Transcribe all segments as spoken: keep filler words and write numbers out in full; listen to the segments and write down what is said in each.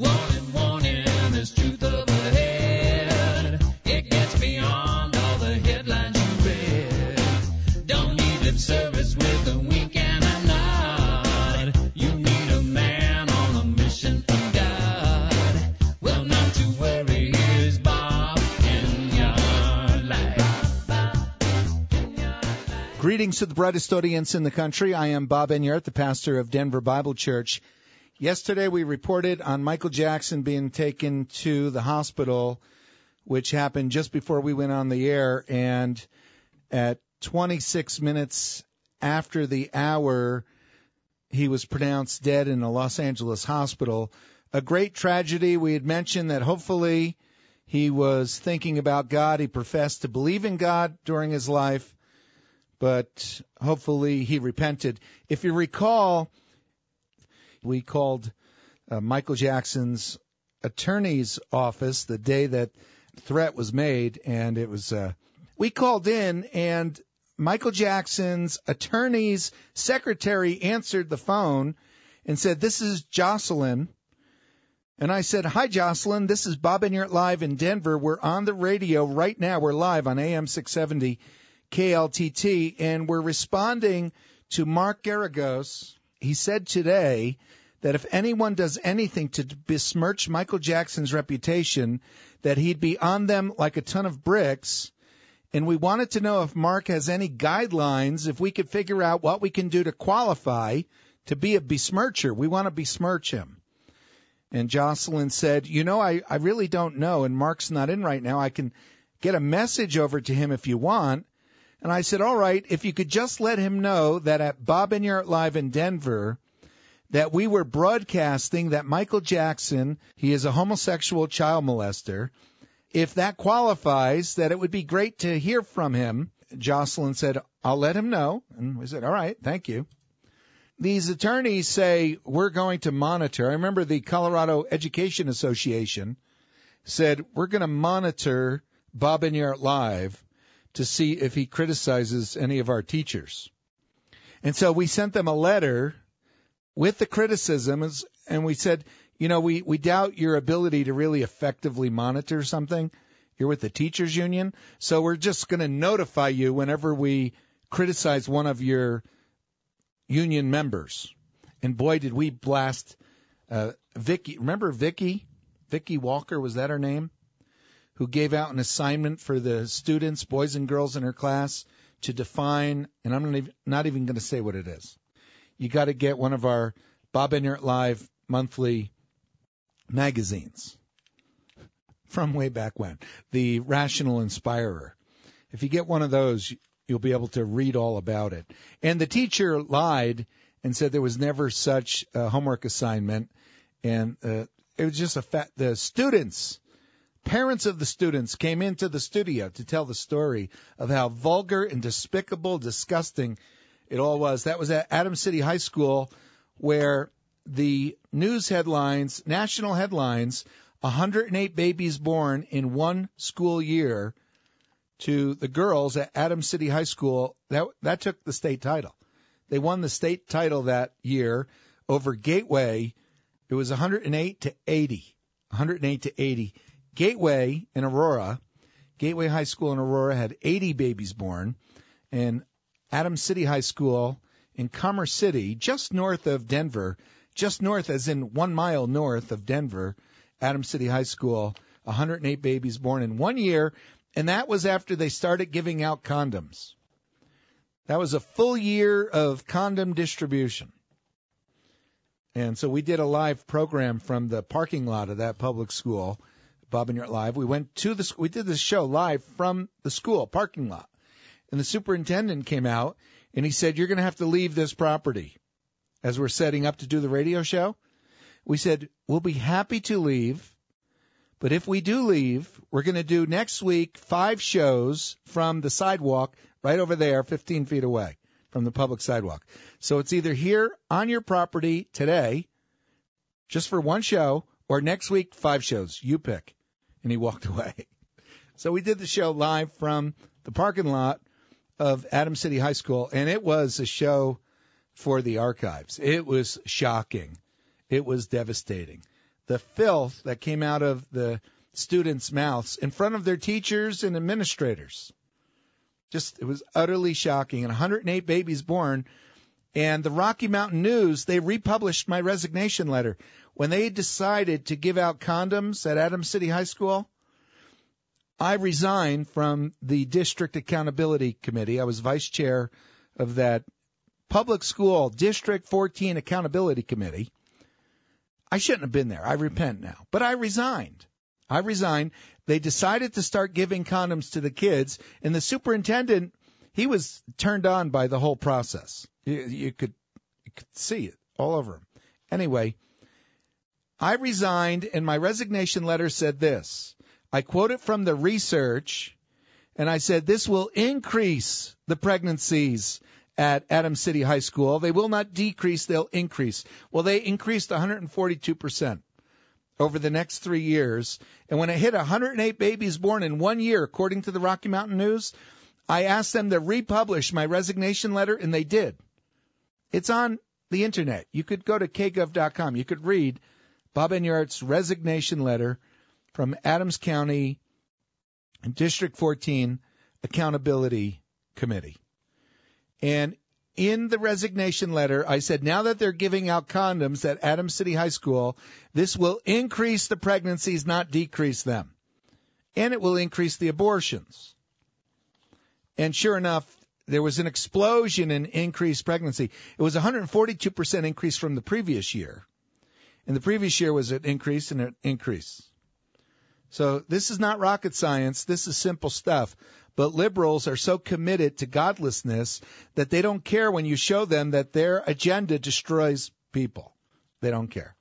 Warning, warning, there's truth up ahead. It gets beyond all the headlines you read. Don't need lip service with a wink and a nod. You need a man on a mission from God. Well, not to worry, here's Bob in your life. Greetings to the brightest audience in the country. I am Bob Enyart, the pastor of Denver Bible Church. Yesterday we reported on Michael Jackson being taken to the hospital, which happened just before we went on the air, and at twenty-six minutes after the hour, he was pronounced dead in a Los Angeles hospital. A great tragedy. We had mentioned that hopefully he was thinking about God. He professed to believe in God during his life, but hopefully he repented. If you recall, we called uh, Michael Jackson's attorney's office the day that threat was made, and it was uh, we called in, and Michael Jackson's attorney's secretary answered the phone and said, "This is Jocelyn." And I said, "Hi, Jocelyn. This is Bob Enyart live in Denver. We're on the radio right now. We're live on A M six seventy K L T T, and we're responding to Mark Garagos. He said today that if anyone does anything to besmirch Michael Jackson's reputation, that he'd be on them like a ton of bricks. And we wanted to know if Mark has any guidelines, if we could figure out what we can do to qualify to be a besmircher. We want to besmirch him." And Jocelyn said, you know, I, I really don't know, and Mark's not in right now. I can get a message over to him if you want. And I said, all right, if you could just let him know that at Bob Enyart Live in Denver, that we were broadcasting that Michael Jackson, he is a homosexual child molester. If that qualifies, that it would be great to hear from him. Jocelyn said, I'll let him know. And we said, all right, thank you. These attorneys say we're going to monitor. I remember the Colorado Education Association said we're going to monitor Bob Enyart Live to see if he criticizes any of our teachers. And so we sent them a letter with the criticisms, and we said, you know, we, we doubt your ability to really effectively monitor something. You're with the teachers union, so we're just going to notify you whenever we criticize one of your union members. And boy, did we blast uh, Vicky. Remember Vicky? Vicky Walker, was that her name? Who gave out an assignment for the students, boys and girls in her class, to define, and I'm not even, not even going to say what it is. You got to get one of our Bob Enyart Live monthly magazines from way back when, the Rational Inspirer. If you get one of those, you'll be able to read all about it. And the teacher lied and said there was never such a homework assignment, and uh, it was just a fact. The students, parents of the students, came into the studio to tell the story of how vulgar and despicable, disgusting it all was. That was at Adams City High School, where the news headlines, national headlines, one hundred eight babies born in one school year to the girls at Adams City High School. That that took the state title. They won the state title that year over Gateway. It was one hundred eight to eighty. one hundred eight to eighty. Gateway in Aurora, Gateway High School in Aurora had eighty babies born, and Adams City High School in Commerce City, just north of Denver, just north as in one mile north of Denver, Adams City High School, one hundred eight babies born in one year, and that was after they started giving out condoms. That was a full year of condom distribution. And so we did a live program from the parking lot of that public school, Bob Enyart Live. We went to the we did this show live from the school parking lot. And the superintendent came out, and he said, you're going to have to leave this property as we're setting up to do the radio show. We said, we'll be happy to leave, but if we do leave, we're going to do next week five shows from the sidewalk right over there, fifteen feet away from the public sidewalk. So it's either here on your property today, just for one show, or next week, five shows. You pick. And he walked away. So we did the show live from the parking lot of Adams City High School, and it was a show for the archives. It was shocking. It was devastating. the filth that came out of the students' mouths in front of their teachers and administrators. Just, it was utterly shocking. And one hundred eight babies born. And the Rocky Mountain News, they republished my resignation letter. When they decided to give out condoms at Adams City High School, I resigned from the District Accountability Committee. I was vice chair of that public school District fourteen Accountability Committee. I shouldn't have been there. I repent now. But I resigned. I resigned. They decided to start giving condoms to the kids, and the superintendent, he was turned on by the whole process. You, you could you could see it all over him. Anyway, I resigned, and my resignation letter said this. I quote it from the research, and I said, this will increase the pregnancies at Adams City High School. They will not decrease, they'll increase. Well, they increased one hundred forty-two percent over the next three years. And when it hit one hundred eight babies born in one year, according to the Rocky Mountain News, I asked them to republish my resignation letter, and they did. It's on the Internet. You could go to k gov dot com. You could read Bob Enyart's resignation letter from Adams County District fourteen Accountability Committee. And in the resignation letter, I said, now that they're giving out condoms at Adams City High School, this will increase the pregnancies, not decrease them. And it will increase the abortions. And sure enough, there was an explosion in increased pregnancy. It was one hundred forty-two percent increase from the previous year. And the previous year was an increase and an increase. So this is not rocket science. This is simple stuff. But liberals are so committed to godlessness that they don't care when you show them that their agenda destroys people. They don't care.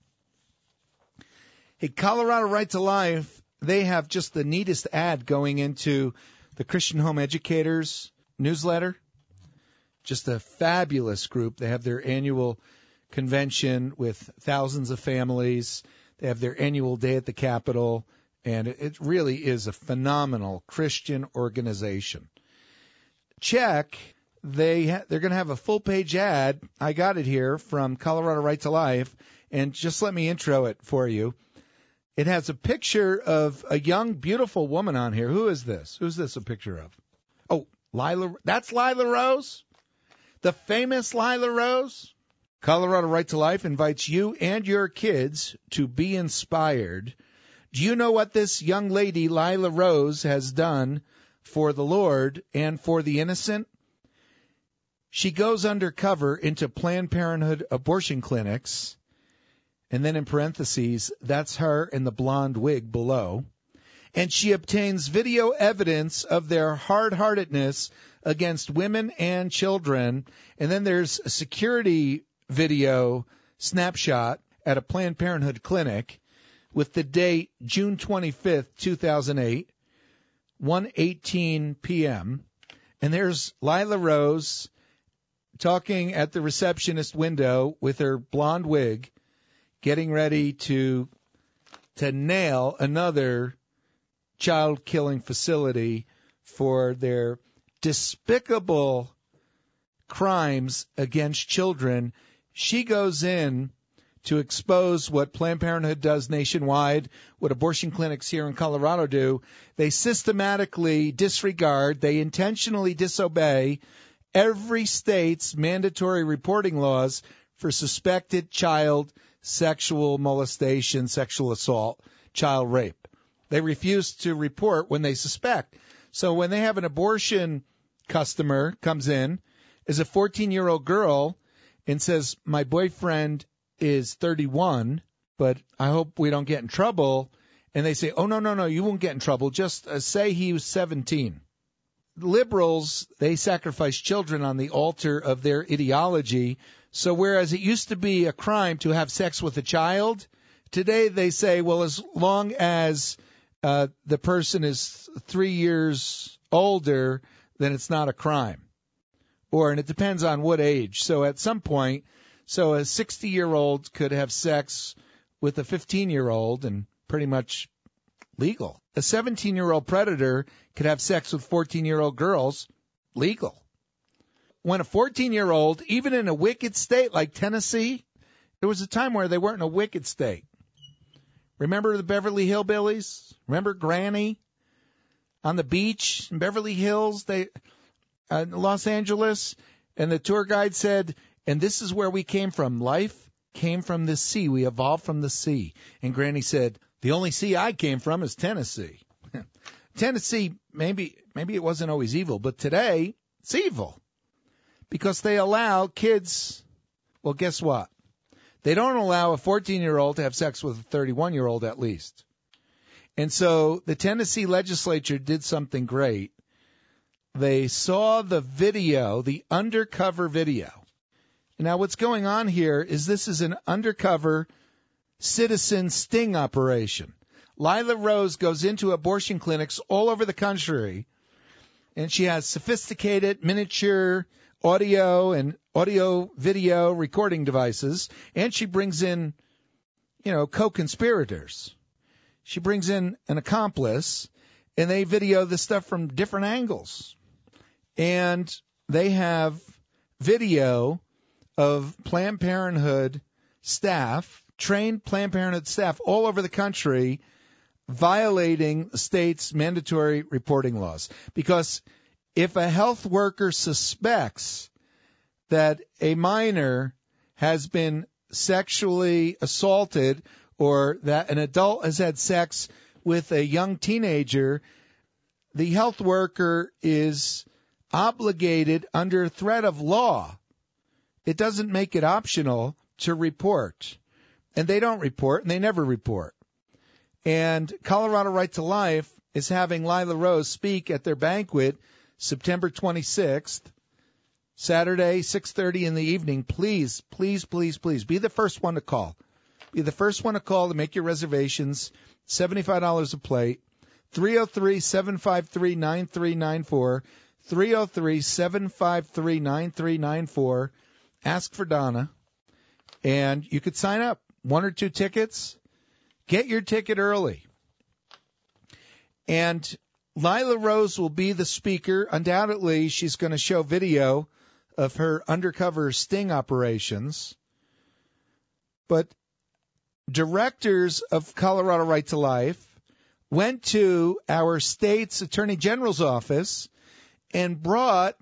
Hey, Colorado Right to Life, they have just the neatest ad going into the Christian Home Educators newsletter. Just a fabulous group. They have their annual convention with thousands of families. They have their annual day at the Capitol. And it really is a phenomenal Christian organization. Check, they ha- they're going to have a full-page ad. I got it here from Colorado Right to Life, and just let me intro it for you. It has a picture of a young, beautiful woman on here. Who is this? Who's this a picture of? Oh, Lila. That's Lila Rose? The famous Lila Rose? Colorado Right to Life invites you and your kids to be inspired. Do you know what this young lady, Lila Rose, has done for the Lord and for the innocent? She goes undercover into Planned Parenthood abortion clinics, and then in parentheses, that's her in the blonde wig below, and she obtains video evidence of their hard-heartedness against women and children, and then there's a security video snapshot at a Planned Parenthood clinic with the date June twenty-fifth, two thousand eight, one eighteen p.m. And there's Lila Rose talking at the receptionist window with her blonde wig, getting ready to to nail another child-killing facility for their despicable crimes against children. She goes in to expose what Planned Parenthood does nationwide, what abortion clinics here in Colorado do. They systematically disregard, they intentionally disobey every state's mandatory reporting laws for suspected child sexual molestation, sexual assault, child rape. They refuse to report when they suspect. So when they have an abortion customer comes in, is a fourteen-year-old girl, and says, my boyfriend is thirty-one, but I hope we don't get in trouble. And they say, oh, no, no, no, you won't get in trouble. Just uh, say he was seventeen. Liberals, they sacrifice children on the altar of their ideology. So whereas it used to be a crime to have sex with a child, today they say, well, as long as uh, the person is three years older, then it's not a crime. Or, and it depends on what age. So at some point, so a sixty-year-old could have sex with a fifteen-year-old and pretty much legal. A seventeen-year-old predator could have sex with fourteen-year-old girls, legal. When a fourteen-year-old, even in a wicked state like Tennessee, there was a time where they weren't in a wicked state. Remember the Beverly Hillbillies? Remember Granny on the beach in Beverly Hills, they, uh, Los Angeles? And the tour guide said, and this is where we came from. Life came from the sea. We evolved from the sea. And Granny said, the only sea I came from is Tennessee. Tennessee, maybe maybe it wasn't always evil, but today it's evil because they allow kids, well, guess what? They don't allow a fourteen-year-old to have sex with a thirty-one-year-old at least. And so the Tennessee legislature did something great. They saw the video, the undercover video. Now, what's going on here is this is an undercover citizen sting operation. Lila Rose goes into abortion clinics all over the country, and she has sophisticated miniature audio and audio video recording devices, and she brings in, you know, co-conspirators. She brings in an accomplice, and they video the stuff from different angles. And they have video of Planned Parenthood staff, trained Planned Parenthood staff all over the country, violating the state's mandatory reporting laws. Because if a health worker suspects that a minor has been sexually assaulted or that an adult has had sex with a young teenager, the health worker is obligated under threat of law. It doesn't make it optional to report. And they don't report, and they never report. And Colorado Right to Life is having Lila Rose speak at their banquet September twenty-sixth, Saturday, six thirty in the evening. Please, please, please, please be the first one to call. Be the first one to call to make your reservations. seventy-five dollars a plate. three oh three, seven five three, nine three nine four. three oh three, seven five three, nine three nine four. Ask for Donna. And you could sign up. One or two tickets. Get your ticket early. And Lila Rose will be the speaker. Undoubtedly, she's going to show video of her undercover sting operations. But directors of Colorado Right to Life went to our state's Attorney General's office and brought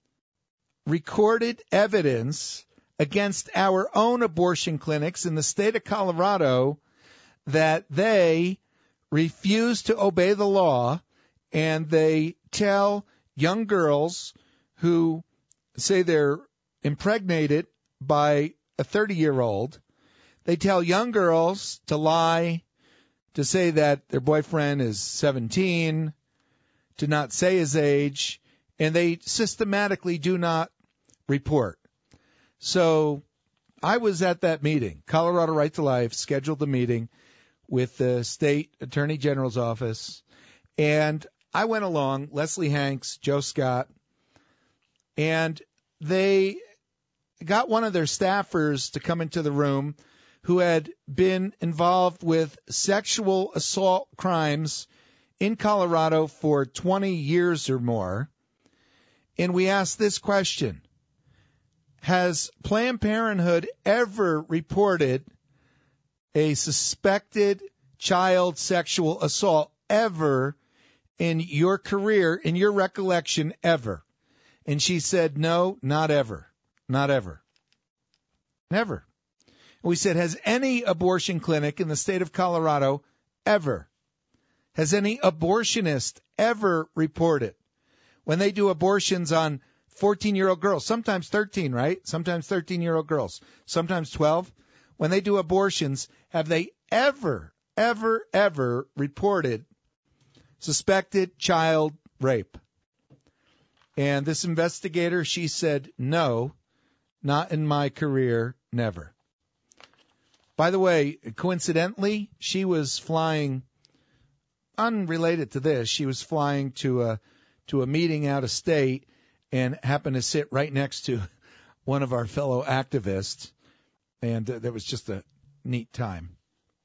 recorded evidence against our own abortion clinics in the state of Colorado that they refuse to obey the law, and they tell young girls who say they're impregnated by a thirty-year-old, they tell young girls to lie, to say that their boyfriend is seventeen, to not say his age, and they systematically do not report. So I was at that meeting. Colorado Right to Life scheduled the meeting with the state attorney general's office, and I went along, Leslie Hanks, Joe Scott, and they got one of their staffers to come into the room who had been involved with sexual assault crimes in Colorado for twenty years or more. And we asked this question: has Planned Parenthood ever reported a suspected child sexual assault ever in your career, in your recollection, ever? And she said, no, not ever. Not ever. Never. And we said, has any abortion clinic in the state of Colorado ever, has any abortionist ever reported when they do abortions on fourteen-year-old girls, sometimes thirteen, right? Sometimes thirteen-year-old girls, sometimes twelve. When they do abortions, have they ever, ever, ever reported suspected child rape? And this investigator, she said, no, not in my career, never. By the way, coincidentally, she was flying, unrelated to this, she was flying to a to a meeting out of state and happened to sit right next to one of our fellow activists. And uh, there was just a neat time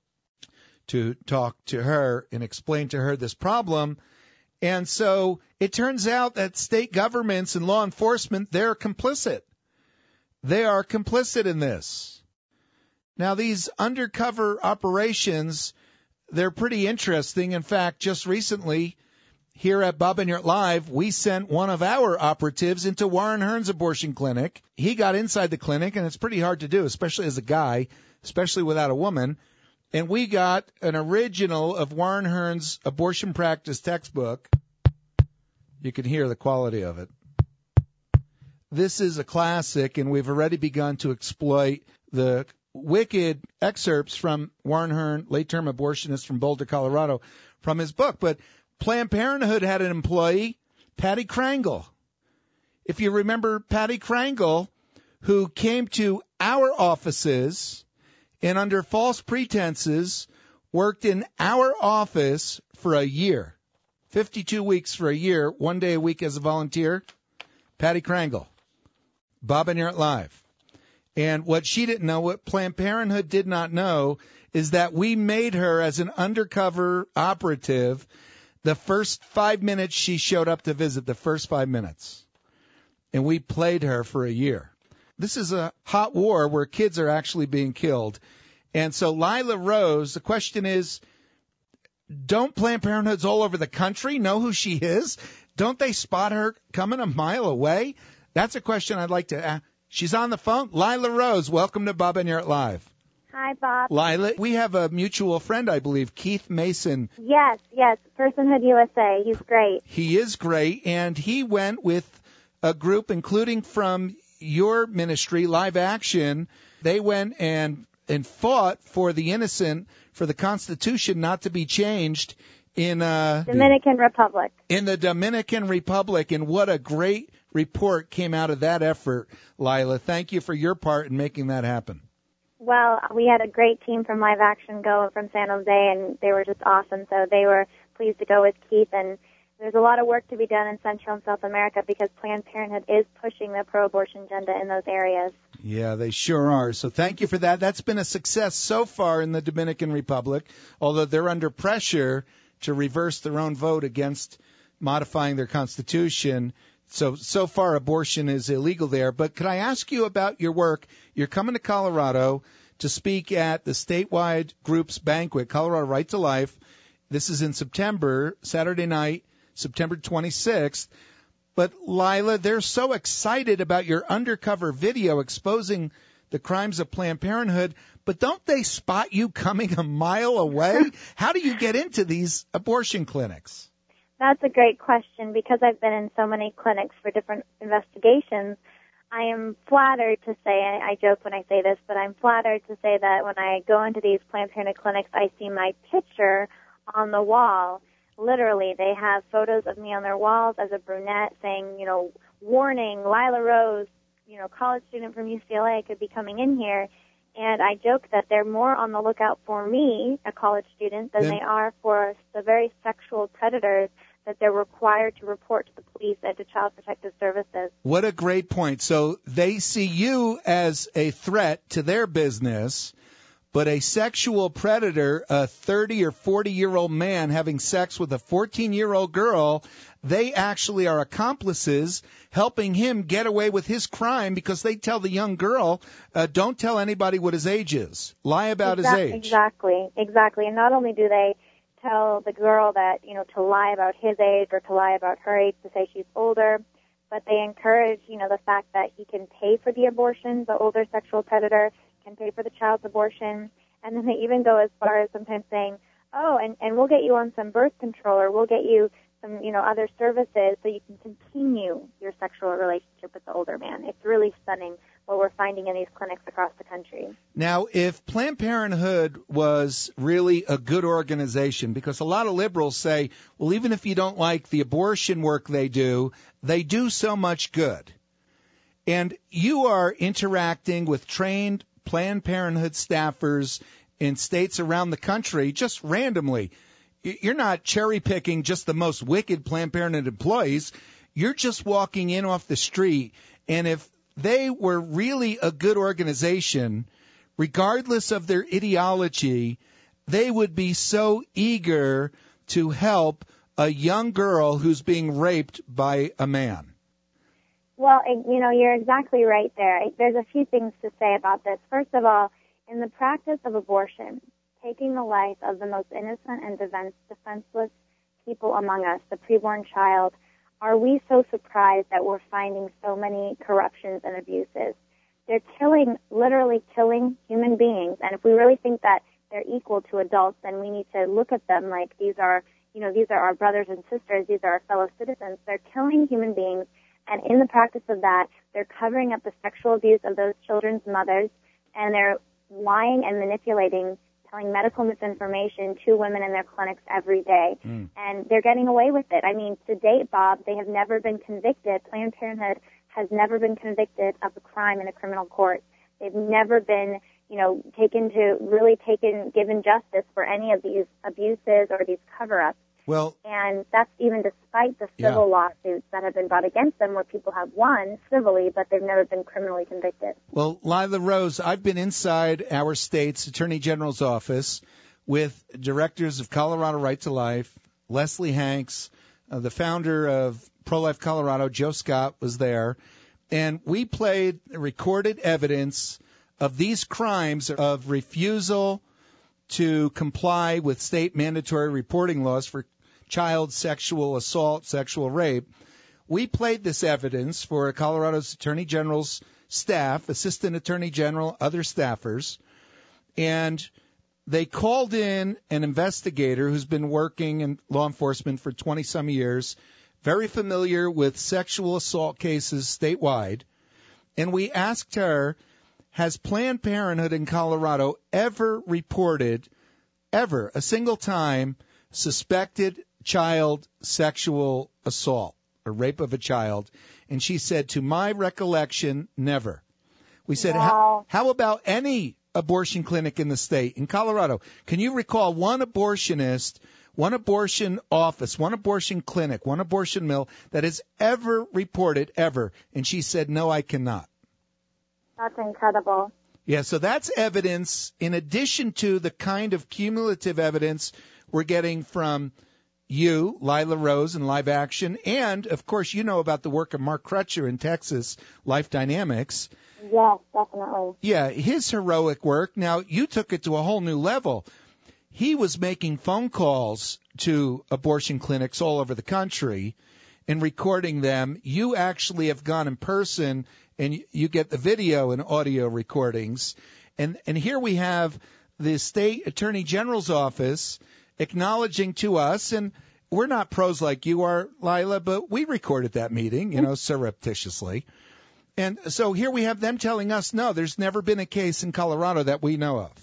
to talk to her and explain to her this problem. And so it turns out that state governments and law enforcement, they're complicit. They are complicit in this. Now, these undercover operations they're pretty interesting. In fact, just recently here at Bob and Yurt Live, we sent one of our operatives into Warren Hearn's abortion clinic. He got inside the clinic, and it's pretty hard to do, especially as a guy, especially without a woman. And we got an original of Warren Hearn's abortion practice textbook. You can hear the quality of it. This is a classic, and we've already begun to exploit the wicked excerpts from Warren Hearn, late-term abortionist from Boulder, Colorado, from his book. But Planned Parenthood had an employee, Patty Krangle. If you remember Patty Krangle, who came to our offices and under false pretenses worked in our office for a year, fifty-two weeks for a year, one day a week as a volunteer, Patty Krangle, Bob and Yurt Live. And what she didn't know, what Planned Parenthood did not know, is that we made her as an undercover operative the first five minutes she showed up to visit, the first five minutes. And we played her for a year. This is a hot war where kids are actually being killed. And so Lila Rose, the question is, don't Planned Parenthoods all over the country know who she is? Don't they spot her coming a mile away? That's a question I'd like to ask. She's on the phone. Lila Rose, welcome to Bob and Yurt Live. Hi, Bob. Lila, we have a mutual friend, I believe, Keith Mason. Yes, yes, Personhood U S A. He's great. He is great, and he went with a group, including from your ministry, Live Action. They went and and fought for the innocent, for the Constitution not to be changed in uh, Dominican Republic. In the Dominican Republic, and what a great report came out of that effort, Lila. Thank you for your part in making that happen. Well, we had a great team from Live Action go from San Jose, and they were just awesome. So they were pleased to go with Keith. And there's a lot of work to be done in Central and South America because Planned Parenthood is pushing the pro-abortion agenda in those areas. Yeah, they sure are. So thank you for that. That's been a success so far in the Dominican Republic, although they're under pressure to reverse their own vote against modifying their constitution. So, so far, abortion is illegal there. But could I ask you about your work? You're coming to Colorado to speak at the statewide groups banquet, Colorado Right to Life. This is in September, Saturday night, September twenty-sixth. But, Lila, they're so excited about your undercover video exposing the crimes of Planned Parenthood, but don't they spot you coming a mile away? How do you get into these abortion clinics? That's a great question. Because I've been in so many clinics for different investigations, I am flattered to say, I joke when I say this, but I'm flattered to say that when I go into these Planned Parenthood clinics, I see my picture on the wall. Literally, they have photos of me on their walls as a brunette saying, you know, warning, Lila Rose, you know, college student from U C L A could be coming in here. And I joke that they're more on the lookout for me, a college student, than then, they are for the very sexual predators that they're required to report to the police and to Child Protective Services. What a great point. So they see you as a threat to their business, but a sexual predator, a thirty or forty-year-old man having sex with a fourteen-year-old girl, they actually are accomplices helping him get away with his crime because they tell the young girl, uh, don't tell anybody what his age is. Lie about exactly, his age. Exactly, exactly. And not only do they tell the girl that, you know, to lie about his age or to lie about her age, to say she's older, but they encourage, you know, the fact that he can pay for the abortion, the older sexual predator can pay for the child's abortion, and then they even go as far as sometimes saying, oh, and, and we'll get you on some birth control, or we'll get you some, you know, other services so you can continue your sexual relationship with the older man. It's really stunning what we're finding in these clinics across the country. Now, if Planned Parenthood was really a good organization, because a lot of liberals say, well, even if you don't like the abortion work they do, they do so much good. And you are interacting with trained Planned Parenthood staffers in states around the country just randomly. You're not cherry-picking just the most wicked Planned Parenthood employees. You're just walking in off the street, and if they were really a good organization, regardless of their ideology, they would be so eager to help a young girl who's being raped by a man. Well, you know, you're exactly right there. There's a few things to say about this. First of all, in the practice of abortion, taking the life of the most innocent and defense, defenseless people among us, the preborn child, are we so surprised that we're finding so many corruptions and abuses? They're killing, literally killing human beings. And if we really think that they're equal to adults, then we need to look at them like these are, you know, these are our brothers and sisters. These are our fellow citizens. They're killing human beings. And in the practice of that, they're covering up the sexual abuse of those children's mothers, and they're lying and manipulating, telling medical misinformation to women in their clinics every day. Mm. And they're getting away with it. I mean, to date, Bob, they have never been convicted. Planned Parenthood has never been convicted of a crime in a criminal court. They've never been, you know, taken to, really taken, given justice for any of these abuses or these cover-ups. Well, and that's even despite the civil yeah. lawsuits that have been brought against them where people have won civilly, but they've never been criminally convicted. Well, Lila Rose, I've been inside our state's Attorney General's office with directors of Colorado Right to Life, Leslie Hanks, uh, the founder of Pro-Life Colorado, Joe Scott, was there, and we played recorded evidence of these crimes of refusal to comply with state mandatory reporting laws for child sexual assault, sexual rape. We played this evidence for Colorado's Attorney General's staff, Assistant Attorney General, other staffers, and they called in an investigator who's been working in law enforcement for twenty-some years, very familiar with sexual assault cases statewide, and we asked her, has Planned Parenthood in Colorado ever reported, ever, a single time, suspected child sexual assault or rape of a child? And she said, to my recollection, never. We said, wow. how, how about any abortion clinic in the state? In Colorado, can you recall one abortionist, one abortion office, one abortion clinic, one abortion mill that has ever reported, ever? And she said, no, I cannot. That's incredible. Yeah, so that's evidence in addition to the kind of cumulative evidence we're getting from you, Lila Rose, and Live Action, and, of course, you know about the work of Mark Crutcher in Texas, Life Dynamics. Yes, definitely. Yeah, his heroic work. Now, you took it to a whole new level. He was making phone calls to abortion clinics all over the country and recording them. You actually have gone in person, and you get the video and audio recordings. And, and here we have the State Attorney General's office acknowledging to us, and we're not pros like you are, Lila, but we recorded that meeting, you know, surreptitiously. And so here we have them telling us, no, there's never been a case in Colorado that we know of.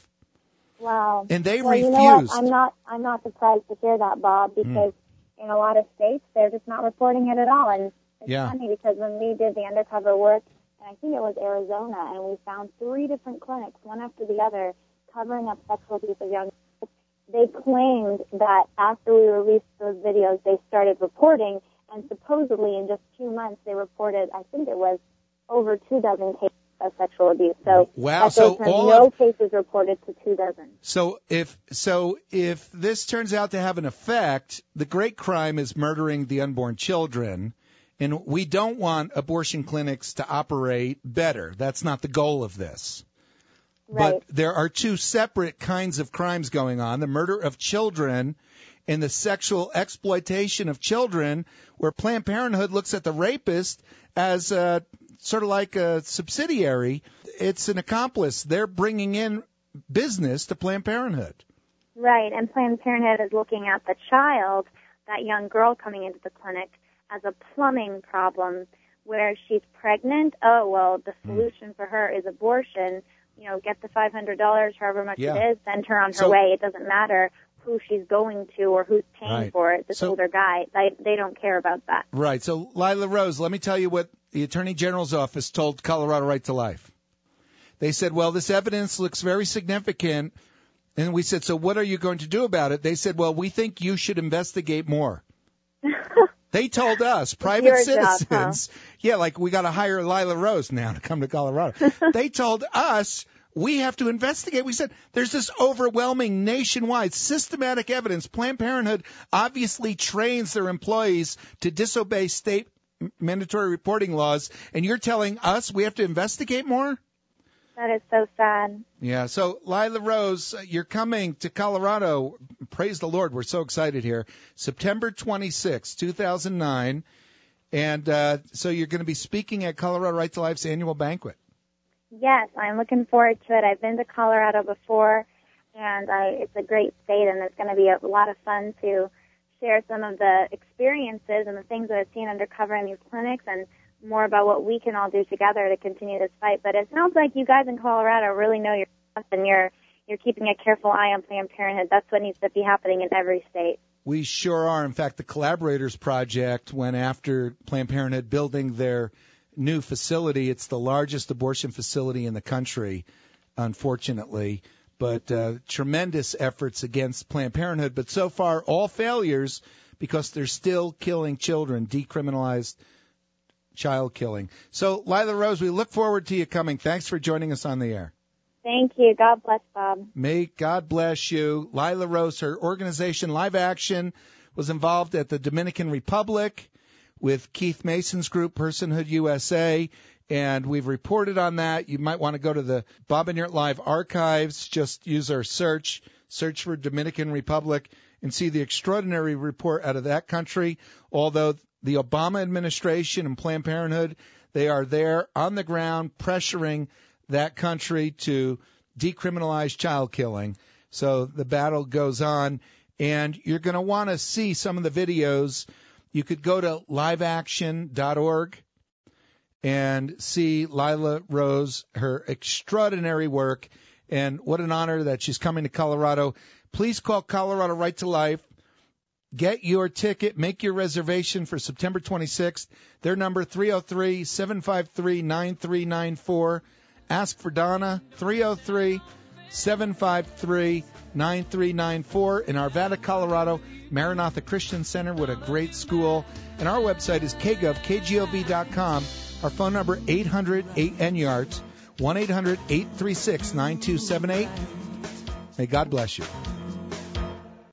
Wow. And they well, refused. You know what? I'm not, I'm not surprised to hear that, Bob, because mm. in a lot of states, they're just not reporting it at all. And it's yeah. funny because when we did the undercover work, and I think it was Arizona, and we found three different clinics, one after the other, covering up sexual abuse of young people. They claimed that after we released those videos, they started reporting, and supposedly in just two months, they reported, I think it was, over two dozen cases of sexual abuse. So wow, that so goes all no of, cases reported to two dozen. So if so, if this turns out to have an effect, the great crime is murdering the unborn children, and we don't want abortion clinics to operate better. That's not the goal of this. Right. But there are two separate kinds of crimes going on, the murder of children and the sexual exploitation of children, where Planned Parenthood looks at the rapist as a, sort of like a subsidiary. It's an accomplice. They're bringing in business to Planned Parenthood. Right, and Planned Parenthood is looking at the child, that young girl coming into the clinic, as a plumbing problem where she's pregnant. Oh, well, the solution mm. for her is abortion. You know, get the five hundred dollars, however much yeah. it is, send her on her so, way. It doesn't matter who she's going to or who's paying right. for it, this so, older guy. They, they don't care about that. Right. So, Lila Rose, let me tell you what the Attorney General's office told Colorado Right to Life. They said, well, this evidence looks very significant. And we said, so what are you going to do about it? They said, well, we think you should investigate more. They told us, private Your citizens, job, huh? yeah, like we got to hire Lila Rose now to come to Colorado. They told us we have to investigate. We said there's this overwhelming nationwide systematic evidence. Planned Parenthood obviously trains their employees to disobey state mandatory reporting laws, and you're telling us we have to investigate more? That is so sad. Yeah. So, Lila Rose, you're coming to Colorado. Praise the Lord. We're so excited here. September twenty-sixth, two thousand nine. And uh, so you're going to be speaking at Colorado Right to Life's annual banquet. Yes, I'm looking forward to it. I've been to Colorado before, and I, it's a great state, and it's going to be a lot of fun to share some of the experiences and the things that I've seen undercover in these clinics and more about what we can all do together to continue this fight. But it sounds like you guys in Colorado really know your stuff, and you're you're keeping a careful eye on Planned Parenthood. That's what needs to be happening in every state. We sure are. In fact, the Collaborators Project went after Planned Parenthood building their new facility. It's the largest abortion facility in the country, unfortunately. But uh, tremendous efforts against Planned Parenthood. But so far, all failures because they're still killing children, decriminalized child killing. So, Lila Rose, we look forward to you coming. Thanks for joining us on the air. Thank you. God bless, Bob. May God bless you. Lila Rose, her organization Live Action, was involved at the Dominican Republic with Keith Mason's group, Personhood U S A, and we've reported on that. You might want to go to the Bob and Yurt Live archives. Just use our search, search for Dominican Republic, and see the extraordinary report out of that country. Although the Obama administration and Planned Parenthood, they are there on the ground pressuring that country to decriminalize child killing. So the battle goes on, and you're going to want to see some of the videos. You could go to live action dot org and see Lila Rose, her extraordinary work, and what an honor that she's coming to Colorado. Please call Colorado Right to Life. Get your ticket. Make your reservation for September twenty-sixth. Their number, three oh three, seven five three, nine three nine four. Ask for Donna, three oh three, seven five three, nine three nine four. In Arvada, Colorado, Maranatha Christian Center, what a great school. And our website is k gov, k gov dot com. Our phone number, eight hundred eight N Y A R T, one eight hundred eight three six nine two seven eight. May God bless you.